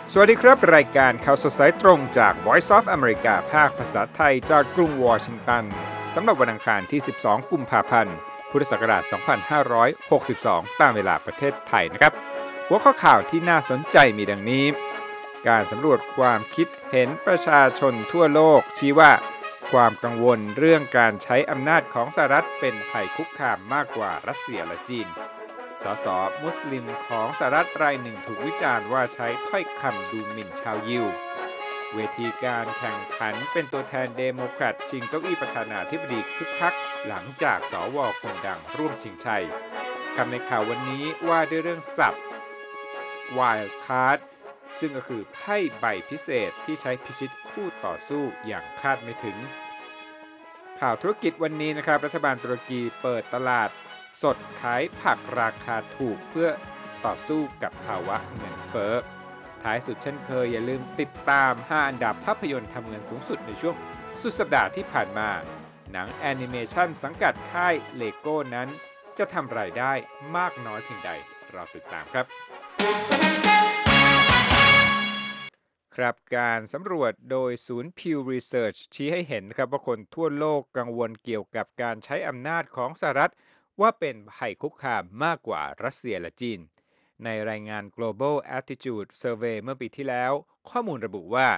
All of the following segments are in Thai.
สวัสดีครับรายการข่าวสดสายตรงจาก Voice of America ภาคภาษาไทยจากกรุงวอชิงตันสำหรับวันอังคารที่ 12 กุมภาพันธ์ พุทธศักราช 2562 ตามเวลาประเทศไทยนะครับหัวข้อข่าวที่น่าสนใจมีดังนี้ การสำรวจความคิดเห็นประชาชนทั่วโลกชี้ว่าความกังวลเรื่องการใช้อำนาจของสหรัฐเป็นภัยคุกคามมากกว่ารัสเซียและจีนสสมุสลิมของสหรัฐรายหนึ่งถูกวิจารณ์ว่าใช้ถ้อยคำดูหมิ่นชาวยิวเวทีการแข่งขันเป็นตัวแทนเดโมแครตชิงเก้าอี้ประธานาธิบดีคึกคักหลังจากสวคนดังร่วมชิงชัยคำในข่าววันนี้ว่าด้วยเรื่องศัพท์ Wild Card ซึ่งก็คือไพ่ใบพิเศษที่ใช้พิชิตคู่ต่อสู้อย่างคาดไม่ถึงข่าวธุรกิจวันนี้นะครับรัฐบาลตุรกีเปิดตลาดสดขายผักราคาถูกเพื่อต่อสู้กับภาวะเงินเฟ้อท้ายสุดเช่นเคยอย่าลืมติดตาม 5 อันดับภาพยนตร์ทำเงินสูงสุดในช่วงสุดสัปดาห์ที่ผ่านมาหนังแอนิเมชันสังกัดค่ายเลโก้นั้นจะทำรายได้มากน้อยเพียงใดเราติดตามครับครับการสำรวจโดยศูนย์ Pew Research ชี้ให้เห็นครับว่าคนทั่วโลกกังวลเกี่ยวกับการใช้อำนาจของสหรัฐว่าเป็นภัยคุกคามมากกว่ารัสเซียและจีนในรายงาน Global Attitude Survey เมื่อปีที่แล้วข้อมูลระบุว่า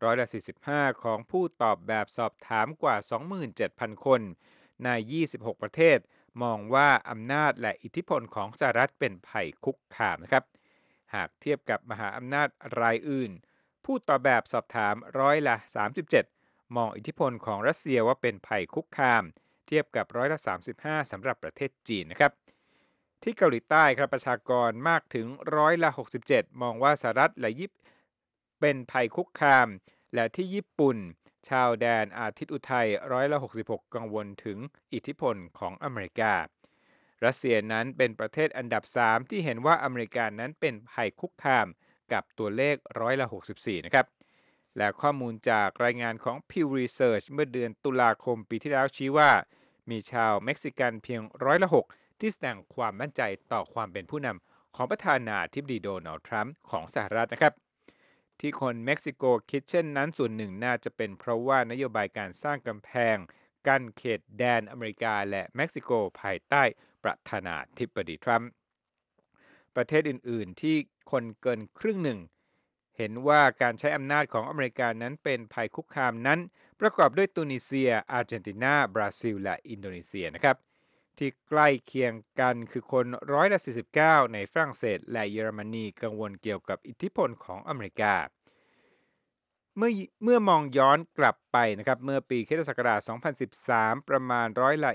45%ของผู้ตอบแบบสอบถามกว่า 27,000 คนใน 26 ประเทศมองว่าอำนาจและอิทธิพลของสหรัฐเป็นภัยคุกคามนะครับหากเทียบกับมหาอำนาจรายอื่นผู้ตอบแบบสอบถาม37%มองอิทธิพลของรัสเซียว่าเป็นภัยคุกคามเทียบกับ35%สำหรับประเทศจีนนะครับที่เกาหลีใต้ครับประชากรมากถึง67%มองว่าสหรัฐและญี่ปุ่นเป็นภัยคุกคามและที่ญี่ปุ่นชาวแดนอาทิตย์อุทัย66%กังวลถึงอิทธิพลของอเมริการัสเซียนั้นเป็นประเทศอันดับ3ที่เห็นว่าอเมริกานั้นเป็นภัยคุกคามกับตัวเลข64%นะครับและข้อมูลจากรายงานของ Pew Research เมื่อเดือนตุลาคมปีที่แล้วชี้ว่ามีชาวเม็กซิกันเพียง6%ที่แสดงความมั่นใจต่อความเป็นผู้นำของประธานาธิบดีโดนัลด์ทรัมป์ของสหรัฐนะครับที่คนเม็กซิโกคิดเช่นนั้นส่วนหนึ่งน่าจะเป็นเพราะว่านโยบายการสร้างกำแพงกั้นเขตแดนอเมริกาและเม็กซิโกภายใต้ประธานาธิบดีทรัมป์ประเทศอื่นๆที่คนเกินครึ่งหนึ่งเห็นว่าการใช้อำนาจของอเมริกานั้นเป็นภัยคุกคามนั้นประกอบด้วยตุนิเซียอาร์เจนตินาบราซิลและอินโดนีเซียนะครับที่ใกล้เคียงกันคือคน49%ในฝรั่งเศสและเยอรมนีกังวลเกี่ยวกับอิทธิพลของอเมริกาเมื่อมองย้อนกลับไปนะครับเมื่อปีค.ศ. 2013ประมาณ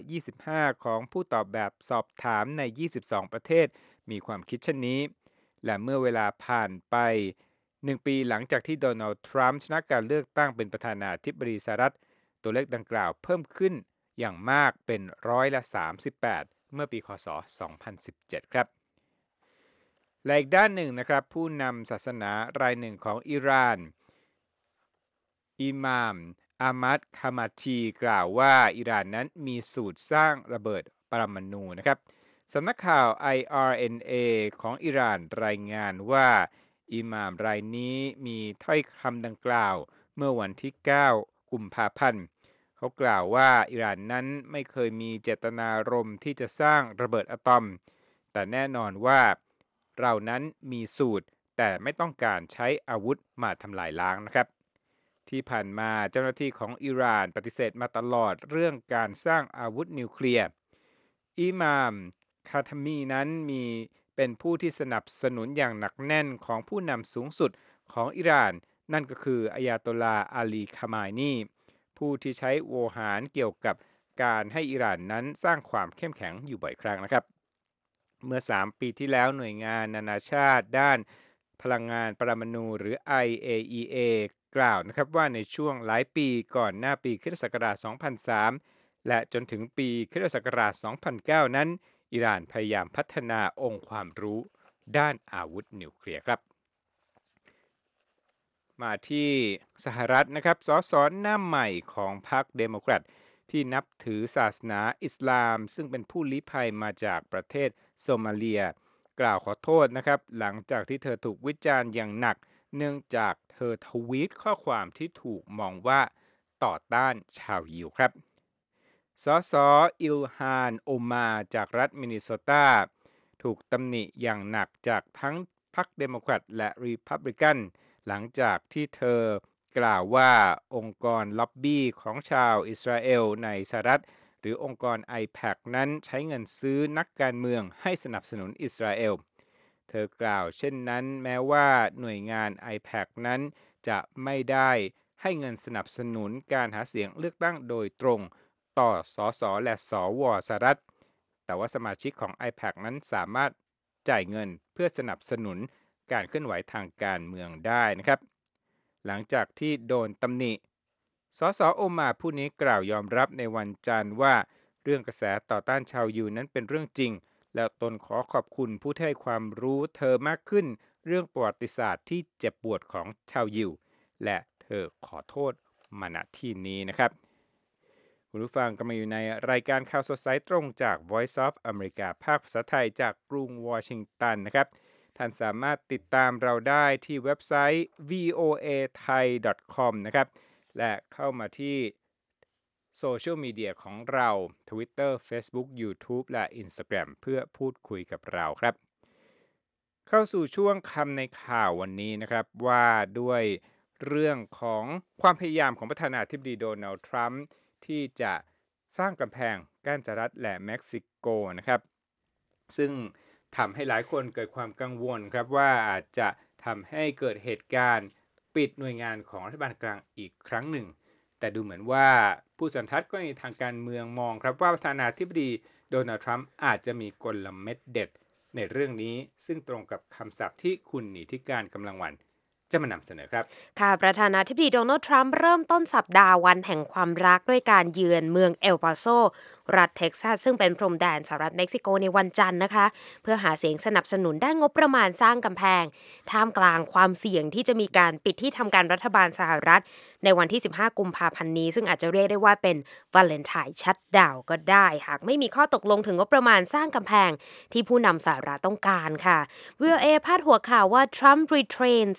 25%ของผู้ตอบแบบสอบถามใน22ประเทศมีความคิดเช่นนี้และเมื่อเวลาผ่านไป1ปีหลังจากที่โดนัลด์ทรัมป์ชนะการเลือกตั้งเป็นประธานาธิบดีสหรัฐตัวเลขดังกล่าวเพิ่มขึ้นอย่างมากเป็น38%เมื่อปีค.ศ. 2017ครับและอีกด้านหนึ่งนะครับผู้นำศาสนารายหนึ่งของอิหร่านอิหม่ามอามัดคามาทีกล่าวว่าอิหร่านนั้นมีสูตรสร้างระเบิดปรมาณูนะครับสำนักข่าว IRNA ของอิหร่านรายงานว่าอิหม่ามรายนี้มีถ้อยคำดังกล่าวเมื่อวันที่9กุมภาพันธ์เขากล่าวว่าอิหร่านนั้นไม่เคยมีเจตนารมณ์ที่จะสร้างระเบิดอะตอมแต่แน่นอนว่าเรานั้นมีสูตรแต่ไม่ต้องการใช้อาวุธมาทำลายล้างนะครับที่ผ่านมาเจ้าหน้าที่ของอิหร่านปฏิเสธมาตลอดเรื่องการสร้างอาวุธนิวเคลียร์อิหม่ามคาทามีนั้นเป็นผู้ที่สนับสนุนอย่างหนักแน่นของผู้นำสูงสุดของอิหร่านนั่นก็คืออายาโตลาอาลีคามานีผู้ที่ใช้โวหารเกี่ยวกับการให้อิหร่านนั้นสร้างความเข้มแข็งอยู่บ่อยครั้งนะครับเมื่อ3ปีที่แล้วหน่วยงานนานาชาติด้านพลังงานปรมาณูหรือ IAEA กล่าวนะครับว่าในช่วงหลายปีก่อนหน้าปีค.ศ. 2003และจนถึงปีค.ศ. 2009นั้นอิหร่านพยายามพัฒนาองค์ความรู้ด้านอาวุธนิวเคลียร์ครับมาที่สหรัฐนะครับสสหน้าใหม่ของพรรคเดโมแครตที่นับถือศาสนาอิสลามซึ่งเป็นผู้ลี้ภัยมาจากประเทศโซมาเลียกล่าวขอโทษนะครับหลังจากที่เธอถูกวิจารณ์อย่างหนักเนื่องจากเธอทวีตข้อความที่ถูกมองว่าต่อต้านชาวยิวครับสสอิลฮานโอมาจากรัฐมินนิโซตาถูกตำหนิอย่างหนักจากทั้งพรรคเดโมแครตและรีพับลิกันหลังจากที่เธอกล่าวว่าองค์กรล็อบบี้ของชาวอิสราเอลในสหรัฐหรือองค์กร IPAC นั้นใช้เงินซื้อนักการเมืองให้สนับสนุนอิสราเอลเธอกล่าวเช่นนั้นแม้ว่าหน่วยงาน IPAC นั้นจะไม่ได้ให้เงินสนับสนุนการหาเสียงเลือกตั้งโดยตรงต่อสสและสวสหรัฐแต่ว่าสมาชิกของ IPAC นั้นสามารถจ่ายเงินเพื่อสนับสนุนการเคลื่อนไหวทางการเมืองได้นะครับหลังจากที่โดนตำหนิสสโอมาผู้นี้กล่าวยอมรับในวันจันทร์ว่าเรื่องกระแสต่อต้านชาวยิวนั้นเป็นเรื่องจริงและตนขอขอบคุณผู้ที่ให้ความรู้เธอมากขึ้นเรื่องประวัติศาสตร์ที่เจ็บปวดของชาวยิวและเธอขอโทษมาณที่นี้นะครับคุณผู้ฟังกำลังอยู่ในรายการข่าวสดสายตรงจาก Voice of America ภาคภาษาไทยจากกรุงวอชิงตันนะครับท่านสามารถติดตามเราได้ที่เว็บไซต์ voathai.com นะครับและเข้ามาที่โซเชียลมีเดียของเรา Twitter Facebook YouTube และ Instagram เพื่อพูดคุยกับเราครับเข้าสู่ช่วงคำในข่าววันนี้นะครับว่าด้วยเรื่องของความพยายามของประธานาธิบดีโดนัลด์ทรัมป์ที่จะสร้างกำแพงกั้นสหรัฐและเม็กซิโกนะครับซึ่งทำให้หลายคนเกิดความกังวลครับว่าอาจจะทำให้เกิดเหตุการณ์ปิดหน่วยงานของรัฐบาลกลางอีกครั้งหนึ่งแต่ดูเหมือนว่าผู้สันทัดก็ในทางการเมืองมองครับว่าประธานาธิบดีโดนัลด์ทรัมป์อาจจะมีกลเม็ดเด็ดในเรื่องนี้ซึ่งตรงกับคำศัพท์ที่คุณหนีที่การกำลังวันจะมานำเสนอครับค่ะประธานาธิบดีโดนัลด์ทรัมป์เริ่มต้นสัปดาห์วันแห่งความรักด้วยการเยือนเมืองเอลปาโซรัฐเท็กซัสซึ่งเป็นพรมแดนสหรัฐเม็กซิโกในวันจันทร์นะคะเพื่อหาเสียงสนับสนุนด้านงบประมาณสร้างกำแพงท่ามกลางความเสี่ยงที่จะมีการปิดที่ทำการรัฐบาลสหรัฐในวันที่15กุมภาพันธ์นี้ซึ่งอาจจะเรียกได้ว่าเป็นวาเลนไทน์ชัตดาวน์ก็ได้หากไม่มีข้อตกลงถึงงบประมาณสร้างกำแพงที่ผู้นำสหรัฐต้องการค่ะ VOA พาดหัวข่าวว่า Trump retrains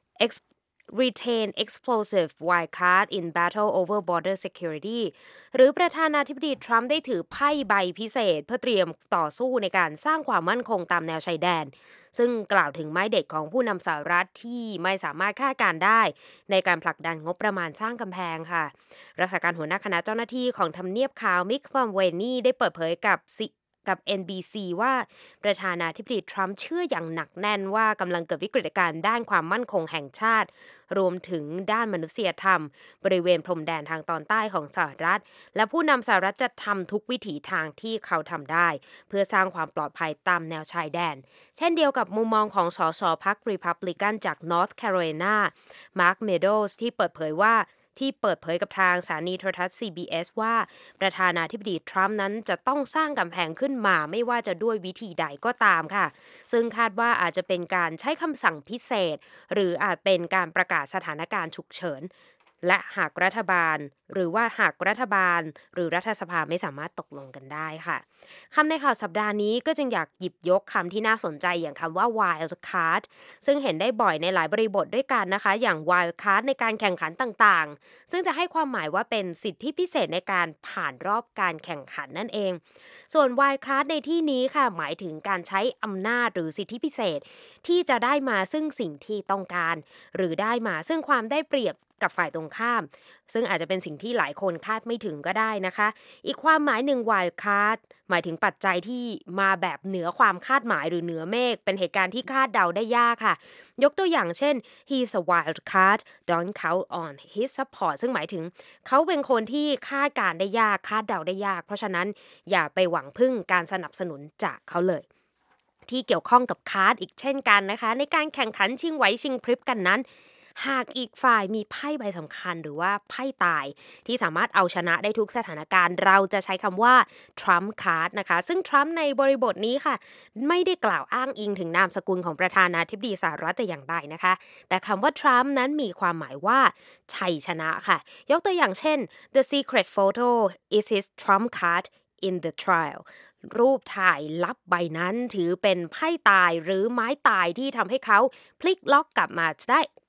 retain explosive wild card in battle over border security หรือประธานาธิบดีทรัมป์ได้ถือไพ่ใบพิเศษเพื่อเตรียมต่อสู้ในการสร้างความมั่นคงตามแนวชายแดนซึ่งกล่าวถึงไม้เด็ดของผู้นำสหรัฐที่ไม่สามารถคาดการได้ในการผลักดันงบประมาณสร้างกำแพงค่ะรักษาการหัวหน้าคณะเจ้าหน้าที่ของทำเนียบขาวมิกฟัมเวนี่ได้เปิดเผยกับ NBC ว่าประธานาธิบดีทรัมป์เชื่ออย่างหนักแน่นว่ากำลังเกิดวิกฤตการณ์ด้านความมั่นคงแห่งชาติรวมถึงด้านมนุษยธรรมบริเวณพรมแดนทางตอนใต้ของสหรัฐและผู้นำสหรัฐจะทำทุกวิถีทางที่เขาทำได้เพื่อสร้างความปลอดภัยตามแนวชายแดนเช่นเดียวกับมุมมองของสสพรรครีพับลิกันจากนอร์ทแคโรไลนามาร์คเมโดสที่เปิดเผยกับทางสถานีโทรทัศน์ CBS ว่าประธานาธิบดีทรัมป์นั้นจะต้องสร้างกำแพงขึ้นมาไม่ว่าจะด้วยวิธีใดก็ตามค่ะซึ่งคาดว่าอาจจะเป็นการใช้คำสั่งพิเศษหรืออาจเป็นการประกาศสถานการณ์ฉุกเฉินและหากรัฐบาลหรือรัฐสภาไม่สามารถตกลงกันได้ค่ะคำในข่าวสัปดาห์นี้ก็จึงอยากหยิบยกคำที่น่าสนใจอย่างคำว่า wild card ซึ่งเห็นได้บ่อยในหลายบริบทด้วยกันนะคะอย่าง wild card ในการแข่งขันต่างๆซึ่งจะให้ความหมายว่าเป็นสิทธิพิเศษในการผ่านรอบการแข่งขันนั่นเองส่วน wild card ในที่นี้ค่ะหมายถึงการใช้อำนาจหรือสิทธิพิเศษที่จะได้มาซึ่งสิ่งที่ต้องการหรือได้มาซึ่งความได้เปรียบกับฝ่ายตรงข้ามซึ่งอาจจะเป็นสิ่งที่หลายคนคาดไม่ถึงก็ได้นะคะอีกความหมายหนึ่ง wild card หมายถึงปัจจัยที่มาแบบเหนือความคาดหมายหรือเหนือเมฆเป็นเหตุการณ์ที่คาดเดาได้ยากค่ะยกตัวอย่างเช่น he's a wild card don't count on his support ซึ่งหมายถึงเขาเป็นคนที่คาดการได้ยากคาดเดาได้ยากเพราะฉะนั้นอย่าไปหวังพึ่งการสนับสนุนจากเขาเลยที่เกี่ยวข้องกับคาร์ดอีกเช่นกันนะคะในการแข่งขันชิงไหวชิงพริบกันนั้นหากอีกฝ่ายมีไพ่ใบสำคัญหรือว่าไพ่ตายที่สามารถเอาชนะได้ทุกสถานการณ์เราจะใช้คำว่า Trump card นะคะซึ่ง Trump ในบริบทนี้ค่ะไม่ได้กล่าวอ้างอิงถึงนามสกุลของประธานาธิบดีสหรัฐแต่อย่างใดนะคะแต่คำว่า Trump นั้นมีความหมายว่าชัยชนะค่ะยกตัวอย่างเช่น The secret photo is his Trump card in the trial รูปถ่ายลับใบนั้นถือเป็นไพ่ตายหรือไม้ตายที่ทำให้เขาพลิกล็อกกลับมาได้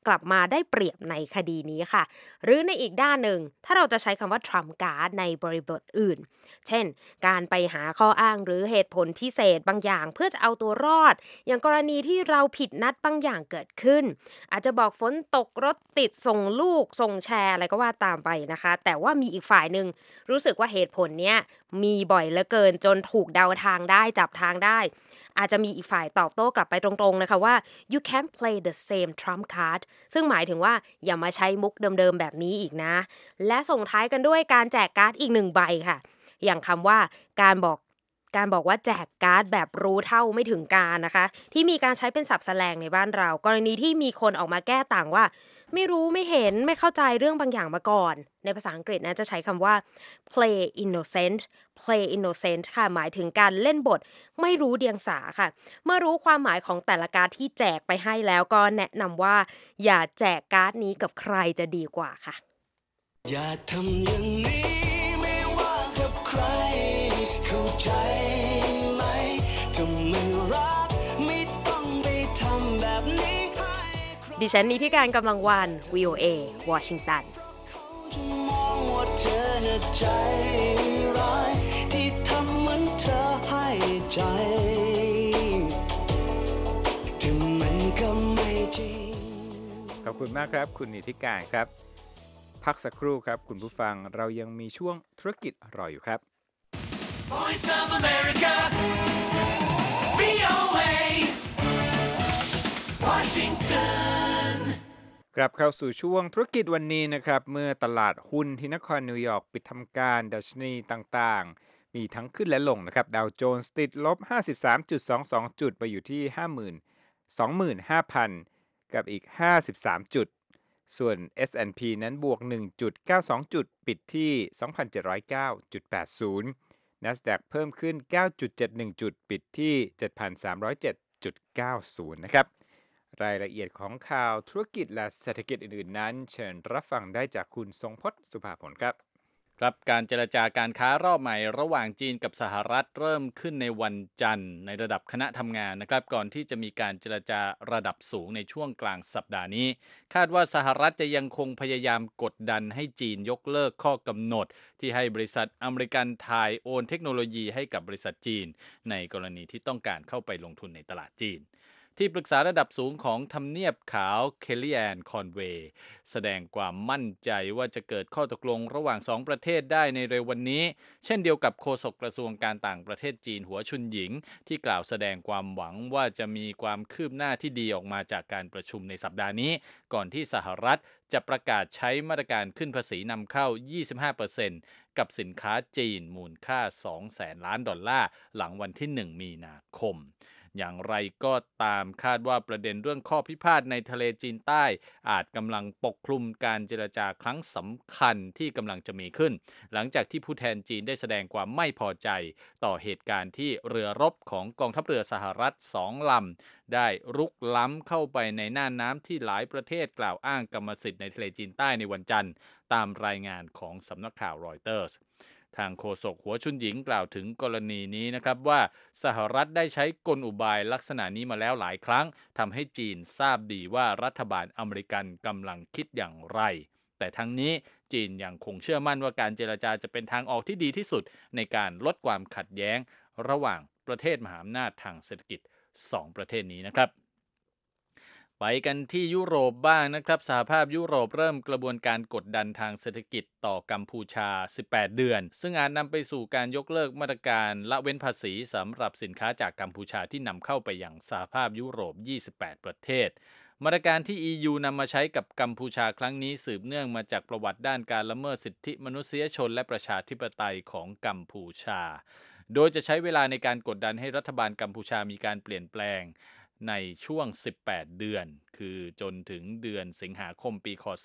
กลับมาได้เปรียบในคดีนี้ค่ะหรือในอีกด้านหนึ่งถ้าเราจะใช้คำว่า Trump card ในบริบทอื่นเช่นการไปหาข้ออ้างหรือเหตุผลพิเศษบางอย่างเพื่อจะเอาตัวรอดอย่างกรณีที่เราผิดนัดบางอย่างเกิดขึ้นอาจจะบอกฝนตกรถติดส่งลูกส่งแชร์อะไรก็ว่าตามไปนะคะแต่ว่ามีอีกฝ่ายหนึ่งรู้สึกว่าเหตุผลเนี้ยมีบ่อยเหลือเกินจนถูกเดาทางได้จับทางได้อาจจะมีอีกฝ่ายตอบโต้กลับไปตรงๆนะคะว่า you can't play the same trump card ซึ่งหมายถึงว่าอย่ามาใช้มุกเดิมๆแบบนี้อีกนะและส่งท้ายกันด้วยการแจกการ์ดอีกหนึ่งใบค่ะอย่างคำว่าการบอกการบอกว่าแจกการ์ดแบบรู้เท่าไม่ถึงการนะคะที่มีการใช้เป็นศัพท์แสลงในบ้านเรากรณีที่มีคนออกมาแก้ต่างว่าไม่รู้ไม่เห็นไม่เข้าใจเรื่องบางอย่างมาก่อนในภาษาอังกฤษนะจะใช้คำว่า play innocent play innocent ค่ะหมายถึงการเล่นบทไม่รู้เดียงสาค่ะเมื่อรู้ความหมายของแต่ละการ์ดที่แจกไปให้แล้วก็แนะนำว่าอย่าแจกการ์ดนี้กับใครจะดีกว่าค่ะอย่าทำอย่างนี้ไม่ว่ากับใครเข้าใจไหมถ้าไม่รักไม่ต้องไปทำแบบนี้ให้ใครดิฉันนิติการกำลังวัน VOA วอชิงตันจะมองว่าเธอน่ะใจร้ายที่ทำเหมือนเธอให้ใจแต่มันก็ไม่จริงขอบคุณมากครับคุณนิติการครับพักสักครู่ครับคุณผู้ฟังเรายังมีช่วงธุรกิจรออยู่ครับ Voice of America VOA Washington กลับเข้าสู่ช่วงธุรกิจวันนี้นะครับเมื่อตลาดหุ้นที่นครนิวยอร์กปิดทำการดัชนีต่างๆมีทั้งขึ้นและลงนะครับดาวโจนส์ติดลบ 53.22 จุดไปอยู่ที่ 25,000 กับอีก53จุดส่วน S&P นั้นบวก 1.92 จุดปิดที่ 2,709.80 NASDAQ เพิ่มขึ้น 9.71 จุดปิดที่ 7,307.90 นะครับรายละเอียดของข่าวธุรกิจและเศรษฐกิจอื่นๆนั้นเชิญรับฟังได้จากคุณทรงพจน์สุภาผลครับครับการเจรจาการค้ารอบใหม่ระหว่างจีนกับสหรัฐเริ่มขึ้นในวันจันทร์ในระดับคณะทำงานนะครับก่อนที่จะมีการเจรจาระดับสูงในช่วงกลางสัปดาห์นี้คาดว่าสหรัฐจะยังคงพยายามกดดันให้จีนยกเลิกข้อกำหนดที่ให้บริษัทอเมริกันถ่ายโอนเทคโนโลยีให้กับบริษัทจีนในกรณีที่ต้องการเข้าไปลงทุนในตลาดจีนที่ปรึกษาระดับสูงของทำเนียบขาวเคลลี่แอนคอนเวย์แสดงความมั่นใจว่าจะเกิดข้อตกลงระหว่าง2ประเทศได้ในเร็ววันนี้เช่นเดียวกับโฆษกกระทรวงการต่างประเทศจีนหัวชุนหยิงที่กล่าวแสดงความหวังว่าจะมีความคืบหน้าที่ดีออกมาจากการประชุมในสัปดาห์นี้ก่อนที่สหรัฐจะประกาศใช้มาตรการขึ้นภาษีนำเข้า 25% กับสินค้าจีนมูลค่า 200,000 ล้านดอลลาร์หลังวันที่ 1 มีนาคมอย่างไรก็ตามคาดว่าประเด็นเรื่องข้อพิพาทในทะเลจีนใต้อาจกำลังปกคลุมการเจรจาครั้งสำคัญที่กำลังจะมีขึ้นหลังจากที่ผู้แทนจีนได้แสดงความไม่พอใจต่อเหตุการณ์ที่เรือรบของกองทัพเรือสหรัฐ2ลำได้รุกล้ำเข้าไปในน่านน้ำที่หลายประเทศกล่าวอ้างกรรมสิทธิ์ในทะเลจีนใต้ในวันจันทร์ตามรายงานของสำนักข่าวรอยเตอร์สทางโฆษกหัวชุนหญิงกล่าวถึงกรณีนี้นะครับว่าสหรัฐได้ใช้กลอุบายลักษณะนี้มาแล้วหลายครั้งทำให้จีนทราบดีว่ารัฐบาลอเมริกันกำลังคิดอย่างไรแต่ทั้งนี้จีนยังคงเชื่อมั่นว่าการเจรจาจะเป็นทางออกที่ดีที่สุดในการลดความขัดแย้งระหว่างประเทศมหาอำนาจทางเศรษฐกิจ2ประเทศนี้นะครับไปกันที่ยุโรปบ้างนะครับสหภาพยุโรปเริ่มกระบวนการกดดันทางเศรษฐกิจต่อกัมพูชา18เดือนซึ่งอาจนำไปสู่การยกเลิกมาตรการละเว้นภาษีสำหรับสินค้าจากกัมพูชาที่นำเข้าไปยังสหภาพยุโรป28ประเทศมาตรการที่ EU นำมาใช้กับกัมพูชาครั้งนี้สืบเนื่องมาจากประวัติด้านการละเมิดสิทธิมนุษยชนและประชาธิปไตยของกัมพูชาโดยจะใช้เวลาในการกดดันให้รัฐบาลกัมพูชามีการเปลี่ยนแปลงในช่วง18เดือนคือจนถึงเดือนสิงหาคมปีคศ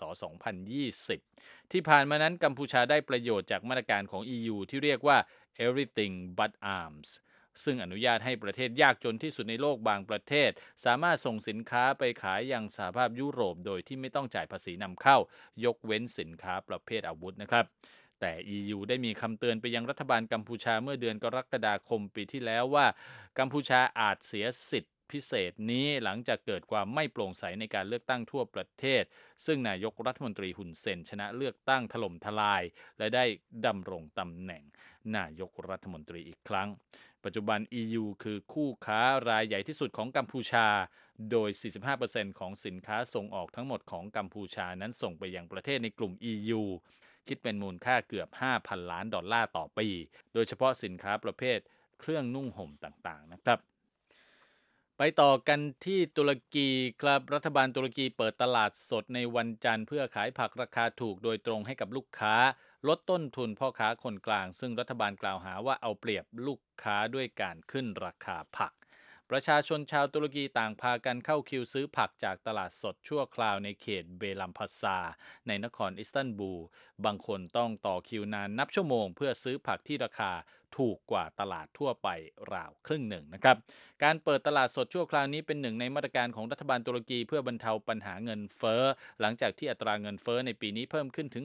2020ที่ผ่านมานั้นกัมพูชาได้ประโยชน์จากมาตรการของ EU ที่เรียกว่า Everything But Arms ซึ่งอนุญาตให้ประเทศยากจนที่สุดในโลกบางประเทศสามารถส่งสินค้าไปขายยังสหภาพยุโรปโดยที่ไม่ต้องจ่ายภาษีนำเข้ายกเว้นสินค้าประเภทอาวุธนะครับแต่ EU ได้มีคำเตือนไปยังรัฐบาลกัมพูชาเมื่อเดือนกรกฎาคมปีที่แล้วว่ากัมพูชาอาจเสียสิทธิ์พิเศษนี้หลังจากเกิดความไม่โปร่งใสในการเลือกตั้งทั่วประเทศซึ่งนายกรัฐมนตรีฮุนเซนชนะเลือกตั้งถล่มทลายและได้ดำรงตำแหน่งนายกรัฐมนตรีอีกครั้งปัจจุบัน EU คือคู่ค้ารายใหญ่ที่สุดของกัมพูชาโดย 45% ของสินค้าส่งออกทั้งหมดของกัมพูชานั้นส่งไปยังประเทศในกลุ่ม EU คิดเป็นมูลค่าเกือบ 5,000 ล้านดอลลาร์ต่อปีโดยเฉพาะสินค้าประเภทเครื่องนุ่งห่มต่างๆนะครับไปต่อกันที่ตุรกีครับรัฐบาลตุรกีเปิดตลาดสดในวันจันทร์เพื่อขายผักราคาถูกโดยตรงให้กับลูกค้าลดต้นทุนพ่อค้าคนกลางซึ่งรัฐบาลกล่าวหาว่าเอาเปรียบลูกค้าด้วยการขึ้นราคาผักประชาชนชาวตุรกีต่างพากันเข้าคิวซื้อผักจากตลาดสดชั่วคราวในเขตเบลัมพัสซาในนครอิสตันบูลบางคนต้องต่อคิวนานนับชั่วโมงเพื่อซื้อผักที่ราคาถูกกว่าตลาดทั่วไปราวครึ่งหนึ่งนะครับการเปิดตลาดสดชั่วคราวนี้เป็นหนึ่งในมาตรการของรัฐบาลตุรกีเพื่อบรรเทาปัญหาเงินเฟ้อหลังจากที่อัตราเงินเฟ้อในปีนี้เพิ่มขึ้นถึง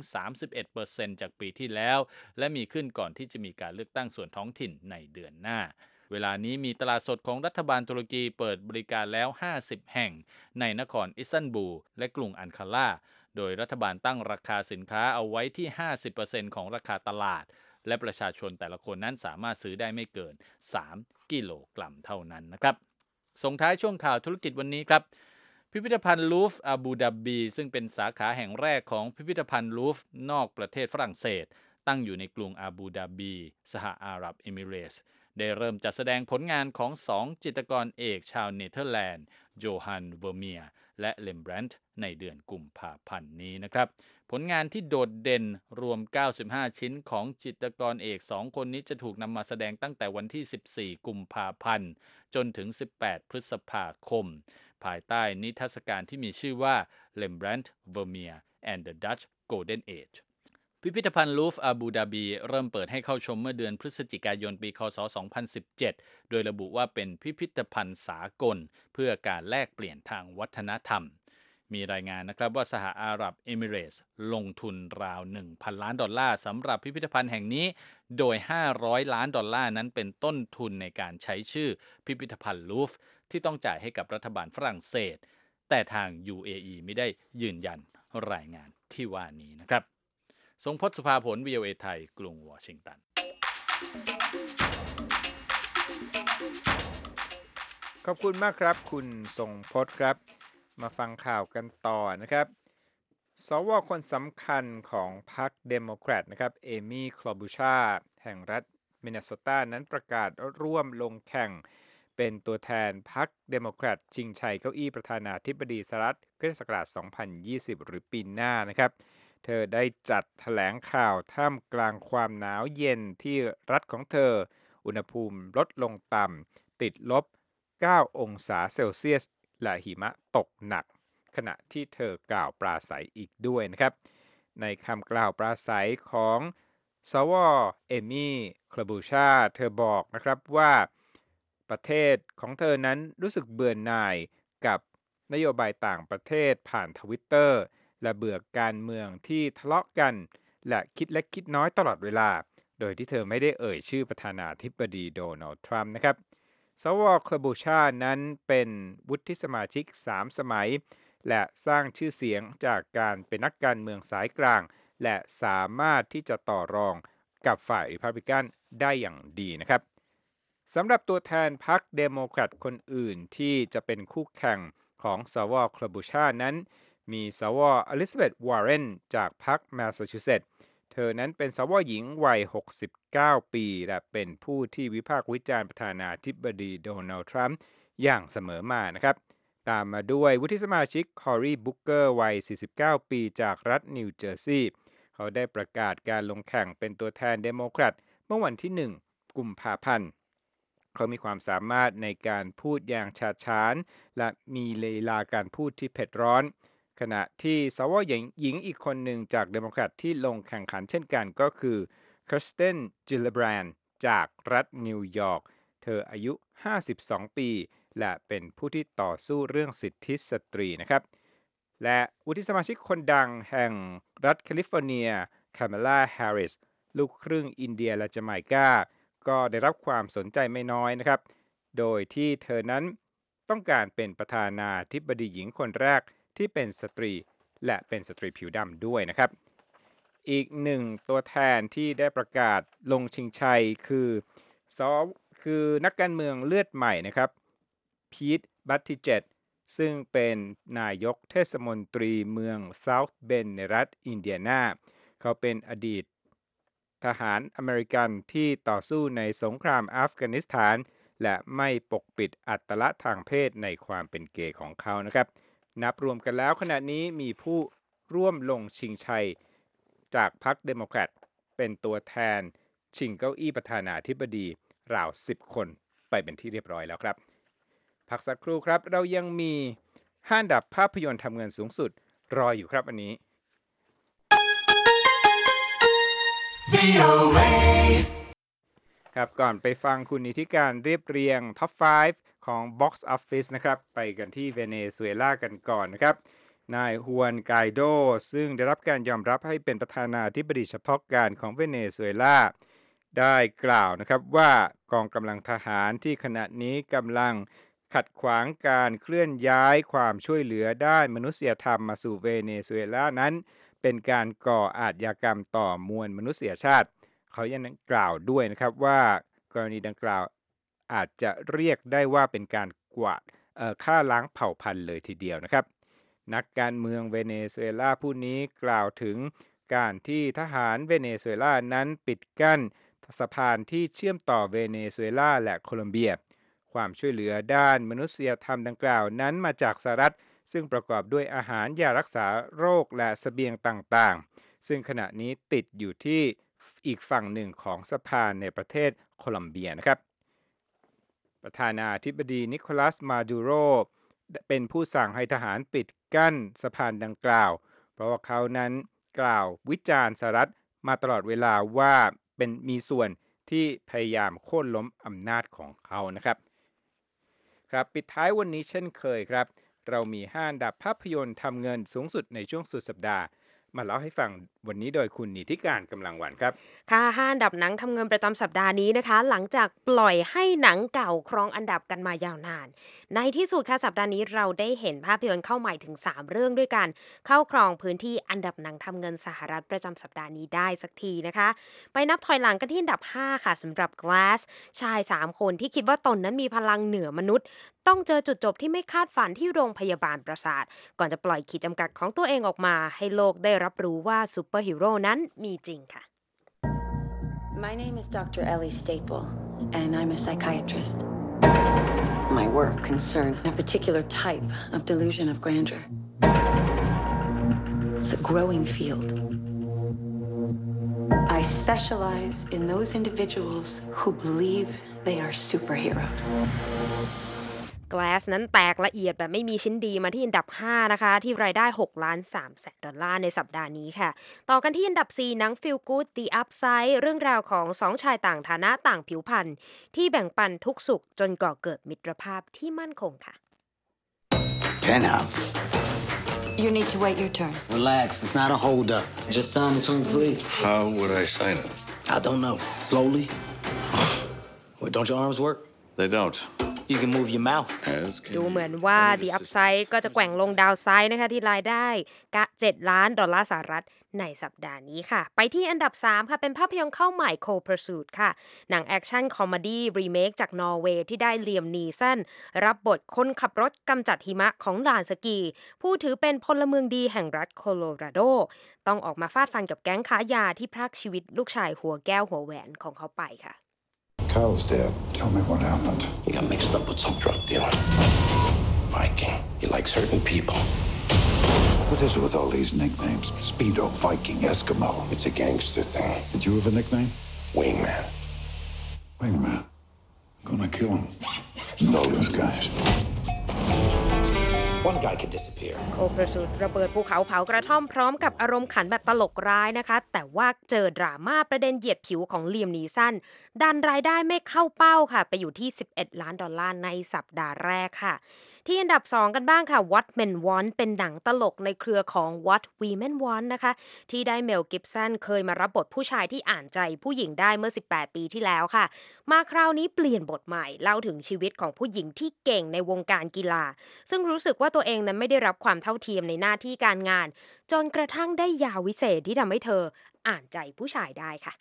31% จากปีที่แล้วและมีขึ้นก่อนที่จะมีการเลือกตั้งส่วนท้องถิ่นในเดือนหน้าเวลานี้มีตลาดสดของรัฐบาลตุรกีเปิดบริการแล้ว50แห่งในนครอิสตันบูลและกรุงอันคาราโดยรัฐบาลตั้งราคาสินค้าเอาไว้ที่ 50% ของราคาตลาดและประชาชนแต่ละคนนั้นสามารถซื้อได้ไม่เกิน3กิโลกรัมเท่านั้นนะครับส่งท้ายช่วงข่าวธุรกิจวันนี้ครับพิพิธภัณฑ์ลูฟอาบูดาบีซึ่งเป็นสาขาแห่งแรกของพิพิธภัณฑ์ลูฟนอกประเทศฝรั่งเศสตั้งอยู่ในกรุงอาบูดาบีสหอาหรับเอมิเรตส์ได้เริ่มจัดแสดงผลงานของ2จิตรกรเอกชาวเนเธอร์แลนด์โจฮันเวอร์เมียและเลมแบรนต์ในเดือนกุมภาพันธ์นี้นะครับผลงานที่โดดเด่นรวม95ชิ้นของจิตรกรเอก2คนนี้จะถูกนำมาแสดงตั้งแต่วันที่14กุมภาพันธ์จนถึง18พฤษภาคมภายใต้นิทรรศการที่มีชื่อว่า Rembrandt Vermeer and the Dutch Golden Ageพิพิธภัณฑ์ลูฟอาบูดาบีเริ่มเปิดให้เข้าชมเมื่อเดือนพฤศจิกายนปีคศ2017โดยระบุว่าเป็นพิพิธภัณฑ์สากลเพื่อการแลกเปลี่ยนทางวัฒนธรรมมีรายงานนะครับว่าสหอาหรับเอมิเรตส์ลงทุนราว 1,000 ล้านดอลลาร์สำหรับพิพิธภัณฑ์แห่งนี้โดย500ล้านดอลลาร์นั้นเป็นต้นทุนในการใช้ชื่อพิพิธภัณฑ์ลูฟที่ต้องจ่ายให้กับรัฐบาลฝรั่งเศสแต่ทาง UAE ไม่ได้ยืนยันรายงานที่ว่านี้นะครับทรงพจน์สุภาผล VOA ไทยกรุงวอชิงตันขอบคุณมากครับคุณทรงพจน์ครับมาฟังข่าวกันต่อนะครับสว.คนสำคัญของพรรคเดโมแครตนะครับเอมี่คลอบูชาแห่งรัฐมินนิโซตานั้นประกาศร่วมลงแข่งเป็นตัวแทนพรรคเดโมแครตชิงชัยเก้าอี้ประธานาธิบดีสหรัฐคริสต์ศักราช2020หรือปีหน้านะครับเธอได้จัดแถลงข่าวท่ามกลางความหนาวเย็นที่รัฐของเธออุณหภูมิลดลงต่ำติดลบ9องศาเซลเซียสและหิมะตกหนักขณะที่เธอกล่าวปราศัยอีกด้วยนะครับในคำกล่าวปราศัยของสว.เอมี่คลาบูชาเธอบอกนะครับว่าประเทศของเธอนั้นรู้สึกเบื่อหน่ายกับนโยบายต่างประเทศผ่าน Twitter และเบื่อการเมืองที่ทะเลาะกันและคิดเล็กคิดน้อยตลอดเวลาโดยที่เธอไม่ได้เอ่ยชื่อประธานาธิบดีโดนัลด์ทรัมป์นะครับสว.คลาบูชานั้นเป็นวุฒิสมาชิก3สมัยและสร้างชื่อเสียงจากการเป็นนักการเมืองสายกลางและสามารถที่จะต่อรองกับฝ่ายริพับลิกันได้อย่างดีนะครับสำหรับตัวแทนพรรคเดโมแครตคนอื่นที่จะเป็นคู่แข่งของสว.คลาบูชานั้นมีสว.อลิซาเบธวอร์เรนจากพรรคแมสซาชูเซตส์เธอนั้นเป็นสว.หญิงวัย69ปีและเป็นผู้ที่วิพากษ์วิจารณ์ประธานาธิบดีโดนัลด์ทรัมป์อย่างเสมอมานะครับตามมาด้วยวุฒิสมาชิกคอรีบุ๊กเกอร์วัย49ปีจากรัฐนิวเจอร์ซีย์เขาได้ประกาศการลงแข่งเป็นตัวแทนเดโมแครตเมื่อวันที่1กุมภาพันธ์เขามีความสามารถในการพูดอย่างฉาดฉานและมีลีลาการพูดที่เผ็ดร้อนขณะที่สว.หญิงอีกคนหนึ่งจากเดโมแครตที่ลงแข่งขันเช่นกันก็คือคริสเตนจิลเลแบรนด์จากรัฐนิวยอร์กเธออายุ52ปีและเป็นผู้ที่ต่อสู้เรื่องสิทธิสตรีนะครับและวุฒิสมาชิกคนดังแห่งรัฐแคลิฟอร์เนียคาเมล่าแฮร์ริสลูกครึ่งอินเดียและจาไมกาก็ได้รับความสนใจไม่น้อยนะครับโดยที่เธอนั้นต้องการเป็นประธานาธิบดีหญิงคนแรกที่เป็นสตรีและเป็นสตรีผิวดำด้วยนะครับอีกหนึ่งตัวแทนที่ได้ประกาศลงชิงชัยคือนักการเมืองเลือดใหม่นะครับพีทบัตติเจตซึ่งเป็นนายกเทศมนตรีเมืองเซาท์เบนในรัฐอินเดียนาเขาเป็นอดีตทหารอเมริกันที่ต่อสู้ในสงครามอัฟกานิสถานและไม่ปกปิดอัตลักษณ์ทางเพศในความเป็นเกย์ของเขานะครับนับรวมกันแล้วขณะนี้มีผู้ร่วมลงชิงชัยจากพรรคเดโมแครตเป็นตัวแทนชิงเก้าอี้ประธานาธิบดีราว10 คนไปเป็นที่เรียบร้อยแล้วครับพักสักครู่ครับเรายังมี5 อันดับภาพยนตร์ทำเงินสูงสุดรออยู่ครับอันนี้ครับก่อนไปฟังคุณนิติการเรียบเรียงท็อป 5 ของ Box Office นะครับไปกันที่เวเนซุเอลากันก่อนนะครับนายฮวนไกโดซึ่งได้รับการยอมรับให้เป็นประธานาธิบดีเฉพาะการของเวเนซุเอลาได้กล่าวนะครับว่ากองกำลังทหารที่ขณะนี้กำลังขัดขวางการเคลื่อนย้ายความช่วยเหลือด้านมนุษยธรรมมาสู่เวเนซุเอลานั้นเป็นการก่ออาชญากรรมต่อมวลมนุษยชาติเขายังกล่าวด้วยนะครับว่ากรณีดังกล่าวอาจจะเรียกได้ว่าเป็นการกวาดฆ่าล้างเผ่าพันธุ์เลยทีเดียวนะครับนักการเมืองเวเนซุเอลาผู้นี้กล่าวถึงการที่ทหารเวเนซุเอลานั้นปิดกั้นสะพานที่เชื่อมต่อเวเนซุเอลาและโคลอมเบียความช่วยเหลือด้านมนุษยธรรมดังกล่าวนั้นมาจากสหรัฐซึ่งประกอบด้วยอาหารยารักษาโรคและเสบียงต่างๆซึ่งขณะนี้ติดอยู่ที่อีกฝั่งหนึ่งของสะพานในประเทศโคลอมเบียนะครับประธานาธิบดีนิโคลัสมาดูโรเป็นผู้สั่งให้ทหารปิดกั้นสะพานดังกล่าวเพราะว่าเขานั้นกล่าววิจารณ์สหรัฐมาตลอดเวลาว่ามีส่วนที่พยายามโค่นล้มอำนาจของเขานะครับครับปิดท้ายวันนี้เช่นเคยครับเรามี5 อันดับภาพยนตร์ทำเงินสูงสุดในช่วงสุดสัปดาห์มาเล่าให้ฟังวันนี้โดยคุณนิติการกำลังวันครับค่ะ5 อันดับหนังทำเงินประจำสัปดาห์นี้นะคะหลังจากปล่อยให้หนังเก่าครองอันดับกันมายาวนานในที่สุดค่ะสัปดาห์นี้เราได้เห็นภาพยนตร์เข้าใหม่ถึง3 เรื่องด้วยกันเข้าครองพื้นที่อันดับหนังทำเงินสหรัฐประจำสัปดาห์นี้ได้สักทีนะคะไปนับถอยหลังกันที่อันดับ5ค่ะสำหรับ Glass ชาย3 คนที่คิดว่าตนนั้นมีพลังเหนือมนุษย์ต้องเจอจุดจบที่ไม่คาดฝันที่โรงพยาบาลประสาทก่อนจะปล่อยขีดจำกัดของตัวเองออกมาให้โลกได้รับรู้ว่าซูเปอร์ฮีโร่นั้นมีจริงค่ะ My name is Dr. Ellie Staple, and I'm a psychiatrist. My work concerns a particular type of delusion of grandeur. It's a growing field. I specialize in those individuals who believe they are superheroes. Glass นั้นแตกละเอียดแบบไม่มีชิ้นดีมาที่อันดับ5นะคะที่รายได้$6.3 แสนในสัปดาห์นี้ค่ะต่อกันที่อันดับ4หนัง Feel Good The Upside เรื่องราวของ2 ชายต่างฐานะต่างผิวพรรณที่แบ่งปันทุกสุขจนก่อเกิดมิตรภาพที่มั่นคงค่ะ Penthouse. You need to wait your turn. Relax, it's not a holdup. Just sign this from the police. How would I sign it? I don't know. Slowly. What, don't your arms work? They don't.You can move your mouth. ดูเหมือนว่า The Upside ก็จะแกว่งลงดาวไซด์นะคะที่รายได้$7 ล้านสหรัฐในสัปดาห์นี้ค่ะไปที่อันดับ3ค่ะเป็นภาพยนตร์เข้าใหม่ Co-Pursuit ค่ะหนังแอคชั่นคอมเมดี้รีเมคจากนอร์เวย์ที่ได้เลียม นีสันรับบทคนขับรถกำจัดหิมะของด่านสกีผู้ถือเป็นพลเมืองดีแห่งรัฐโคโลราโดต้องออกมาฟาดฟันกับแก๊งค้ายาที่พรากชีวิตลูกชายหัวแก้วหัวแหวนของเขาไปค่ะ Kyle's dead. Tell me what happened. He got mixed up with some drug dealer. Viking. He likes hurting people. What is it with all these nicknames? Speedo, Viking, Eskimo. It's a gangster thing. Did you have a nickname? Wingman. Wingman. I'm gonna kill him. Know those guys. One guy can disappear. Co-Pursuit ระเบิดภูเขาเผากระท่อมพร้อมกับอารมณ์ขันแบบตลกร้ายนะคะแต่ว่าเจอดราม่าประเด็นเหยียดผิวของเลียม นีสันดันรายได้ไม่เข้าเป้าค่ะไปอยู่ที่$11 ล้านในสัปดาห์แรกค่ะที่อันดับ 2 กันบ้างค่ะ What Men Want เป็นหนังตลกในเครือของ What Women Want นะคะที่ได้เมล กิฟสันเคยมารับบทผู้ชายที่อ่านใจผู้หญิงได้เมื่อ 18 ปีที่แล้วค่ะมาคราวนี้เปลี่ยนบทใหม่เล่าถึงชีวิตของผู้หญิงที่เก่งในวงการกีฬาซึ่งรู้สึกว่าตัวเองนั้นไม่ได้รับความเท่าเทียมในหน้าที่การงานจนกระทั่งได้ยาวิเศษที่ทำให้เธออ่านใจผู้ชายได้ค่ะ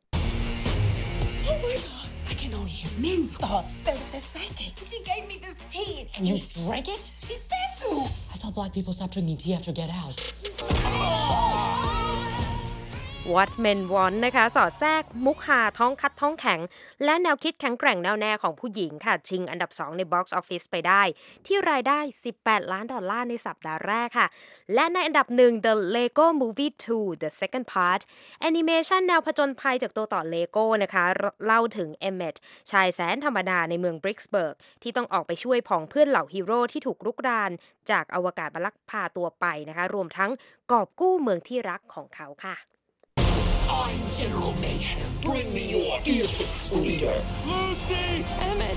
Oh my god, I can only hear men's thoughts. There's this psychic. She gave me this tea. And you drank it? She said to. I thought black people stopped drinking tea after Get Out. What Men Want นะคะสอดแทรกมุกฮาท้องคัดท้องแข็งและแนวคิดแข็งแกร่งแน่วแน่ของผู้หญิงค่ะชิงอันดับ 2 ใน Box Office ไปได้ที่รายได้$18 ล้านในสัปดาห์แรกค่ะและในอันดับ 1 The Lego Movie 2 The Second Part แอนิเมชันแนวผจญภัยจากตัวต่อ Lego นะคะเล่าถึงเอมเมตชายแสนธรรมดาในเมืองบริกส์เบิร์กที่ต้องออกไปช่วยผองเพื่อนเหล่าฮีโร่ที่ถูกรุกรานจากอวกาศมาลักพาตัวไปนะคะรวมทั้งกอบกู้เมืองที่รักของเขาค่ะ I'm General Mayhem. Bring me your fiercest leader. Lucy! Emmett.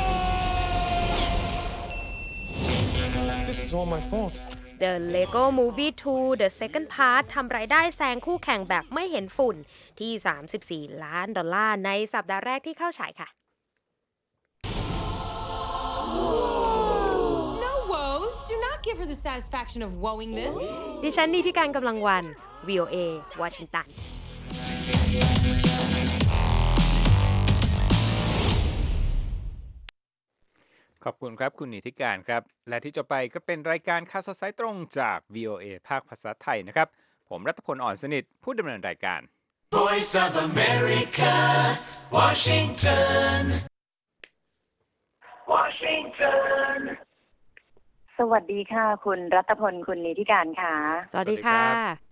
This is all my fault. The Lego Movie 2 The Second Part ทำรายได้แซงคู่แข่งแบบไม่เห็นฝุ่นที่$34 ล้านในสัปดาห์แรกที่เข้าฉายค่ะ No woes. Do not give her the satisfaction of woeing this. ดิฉันนิติการกำลังวัน VOA วอชิงตันขอบคุณครับคุณนิติการครับและที่จะไปก็เป็นรายการข่าวสดสายตรงจาก VOA ภาคภาษาไทยนะครับผมรัตพล อ่อนสนิทผู้ดำเนินรายการ Voice of America, Washington. Washington. สวัสดีค่ะคุณรัตพลคุณนิติการค่ะสวัสดีค่ะ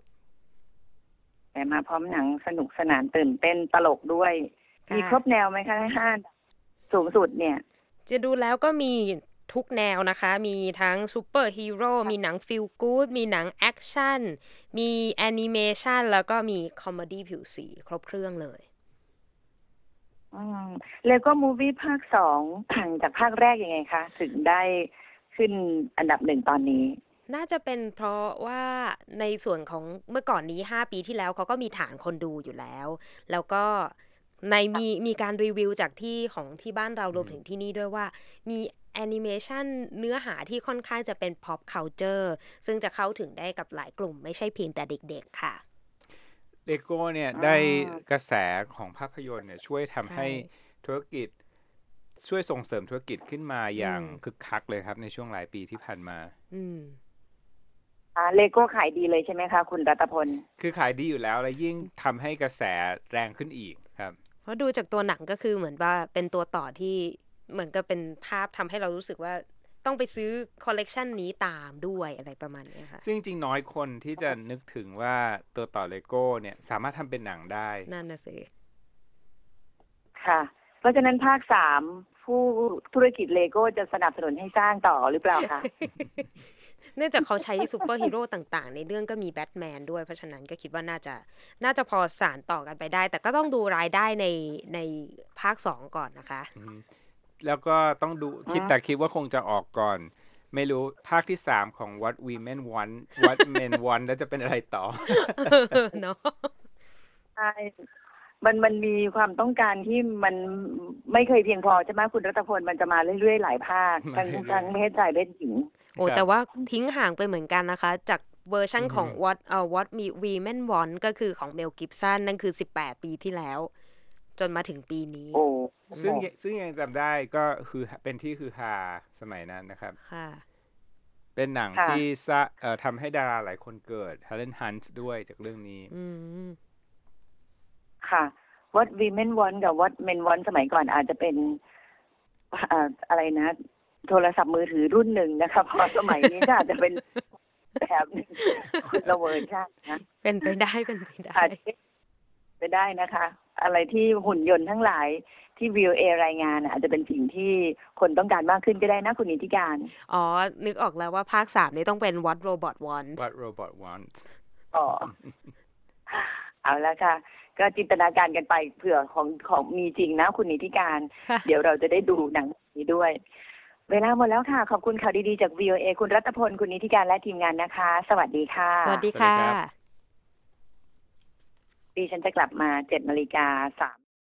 แต่มาพร้อมหนังสนุกสนานตื่นเต้นตลกด้วยมีครบแนวไหมคะ5สูงสุดเนี่ยจะดูแล้วก็มีทุกแนวนะคะมีทั้งซูเปอร์ฮีโร่มีหนังฟีลกู๊ดมีหนังแอคชั่นมีแอนิเมชันแล้วก็มีคอมเมดี้ผิวสีครบเครื่องเลยแล้วก็มูฟวี่ภาค2ต่างจากภาคแรกยังไงคะถึงได้ขึ้นอันดับ1ตอนนี้น่าจะเป็นเพราะว่าในส่วนของเมื่อก่อนนี้5ปีที่แล้วเขาก็มีฐานคนดูอยู่แล้วแล้วก็ในมีการรีวิวจากที่ของที่บ้านเรารวมถึงที่นี่ด้วยว่ามีแอนิเมชันเนื้อหาที่ค่อนข้างจะเป็น pop culture ซึ่งจะเข้าถึงได้กับหลายกลุ่มไม่ใช่เพียงแต่เด็กๆค่ะเลโก้เนี่ยได้กระแสของภาพยนตร์เนี่ยช่วยทำให้ธุรกิจช่วยส่งเสริมธุรกิจขึ้นมาอย่างคึกคักเลยครับในช่วงหลายปีที่ผ่านมาเลโก้ขายดีเลยใช่ไหมคะคุณรัตพลคือขายดีอยู่แล้วและยิ่งทำให้กระแสแรงขึ้นอีกครับเพราะดูจากตัวหนังก็คือเหมือนว่าเป็นตัวต่อที่เหมือนกับเป็นภาพทำให้เรารู้สึกว่าต้องไปซื้อคอลเลกชันนี้ตามด้วยอะไรประมาณนี้ค่ะซึ่งจริงน้อยคนที่จะนึกถึงว่าตัวต่อเลโก้เนี่ยสามารถทำเป็นหนังได้นั่นน่ะสิค่ะเพราะฉะนั้นภาค3ผู้ธุรกิจเลโก้จะสนับสนุนให้สร้างต่อหรือเปล่าคะเนื่องจากเขาใช้ซูเปอร์ฮีโร่ต่างๆในเรื่องก็มีแบทแมนด้วยเพราะฉะนั้นก็คิดว่าน่าจะพอสานต่อกันไปได้แต่ก็ต้องดูรายได้ในภาค2ก่อนนะคะแล้วก็ต้องดูคิดว่าคงจะออกก่อนไม่รู้ภาคที่3ของ What Women Want What Men Want แล้วจะเป็นอะไรต่อเนาะใช่มันมีความต้องการที่มันไม่เคยเพียงพอใช่ไหมคุณรัตพลมันจะมาเรื่อยๆหลายภาคทั้งเพศชายเพศหญิงโอ้แต่ว่าทิ้งห่างไปเหมือนกันนะคะจากเวอร์ชั่นของ What Women Want ก็คือของเมล กิฟสันนั่นคือ18ปีที่แล้วจนมาถึงปีนี้ซึ่งยังจำได้ก็คือเป็นที่คือฮาสมัยนั้นนะครับค่ะเป็นหนังที่ทำให้ดาราหลายคนเกิด Helen Hunt ด้วยจากเรื่องนี้ค่ะ What Women Want กับ What Men Want สมัยก่อนอาจจะเป็นอะไรนะโทรศัพท์มือถือรุ่นหนึ่งนะคะพอสมัยนี้ก็อาจจะเป็นแบบนึงคนละเวอร์ชันนะเป็นไปได้ไปได้นะคะอะไรที่หุ่นยนต์ทั้งหลายที่ VOA รายงานอาจจะเป็นสิ่งที่คนต้องการมากขึ้นก็ได้นะคุณนิติการอ๋อนึกออกแล้วว่าภาค3นี่ต้องเป็น What Robot Wants What Robot Wants อ๋อเอาละค่ะก็จินตนาการกันไปเผื่อของมีจริงนะคุณนิติการเดี๋ยวเราจะได้ดูหนังนี้ด้วยเวลาหมดแล้วค่ะขอบคุณข่าวดีๆจาก VOA คุณรัตพลคุณนิติการและทีมงานนะคะสวัสดีค่ะสวัสดีค่ะดิฉันจะกลับมา 7:03